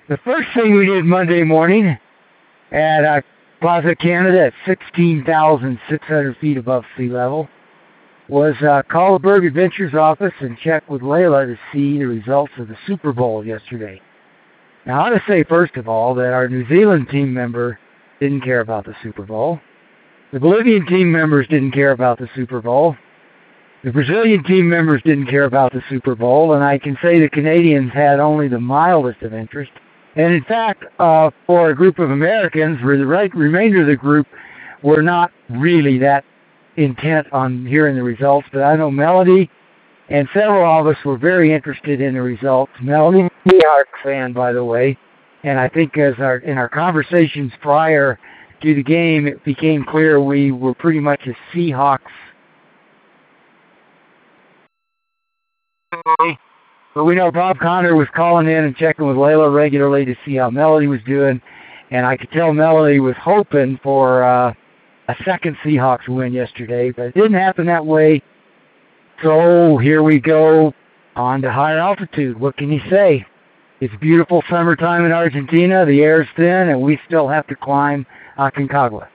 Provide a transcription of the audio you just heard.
The first thing we did Monday morning at Plaza Canada at 16,600 feet above sea level was call the Berg Adventures office and check with Layla to see the results of the Super Bowl yesterday. Now, I ought to say, first of all, that our New Zealand team member didn't care about the Super Bowl. The Bolivian team members didn't care about the Super Bowl. The Brazilian team members didn't care about the Super Bowl, and I can say the Canadians had only the mildest of interest. And in fact, for a group of Americans, the remainder of the group were not really that intent on hearing the results. But I know Melody and several of us were very interested in the results. Melody, a Seahawks fan, by the way, and I think in our conversations prior to the game, it became clear we were pretty much a Seahawks. But we know Bob Connor was calling in and checking with Layla regularly to see how Melody was doing. And I could tell Melody was hoping for a second Seahawks win yesterday. But it didn't happen that way. So here we go on to higher altitude. What can you say? It's beautiful summertime in Argentina. The air's thin, and we still have to climb Aconcagua.